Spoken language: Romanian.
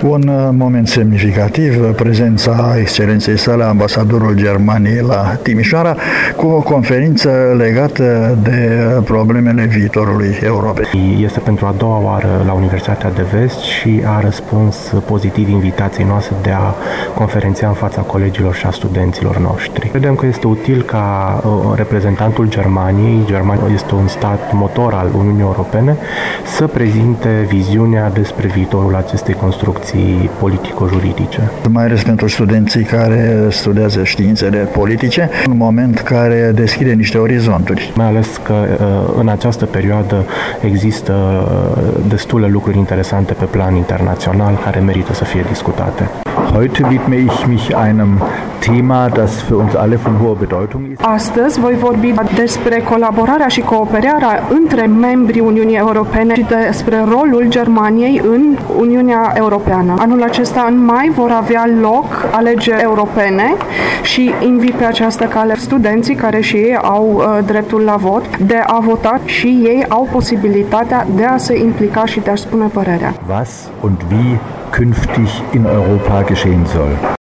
Un moment semnificativ, prezența excelenței sale, ambasadorul Germaniei la Timișoara, cu o conferință legată de problemele viitorului Europei. Este pentru a doua oară la Universitatea de Vest și a răspuns pozitiv invitației noastre de a conferenția în fața colegilor și a studenților noștri. Credem că este util ca reprezentantul Germaniei, Germania este un stat motor al Uniunii Europene, să prezinte viziunea despre viitorul acestei construcții politico-juridice. Mai ales pentru studenții care studiază științele politice, un moment care deschide niște orizonturi. Mai ales că în această perioadă există destule lucruri interesante pe plan internațional care merită să fie discutate. Heute widme ich mich einem Thema, das für uns alle von hoher Bedeutung ist. Astăzi voi vorbi despre colaborarea și cooperarea între membrii Uniunii Europene și despre rolul Germaniei în Uniunea Europeană. Anul acesta, în mai, vor avea loc alegeri europene și invit pe această cale studenții care și ei au dreptul la vot de a vota și ei au posibilitatea de a se implica și de a spune părerea. Was und wie künftig in Europa geschehen soll.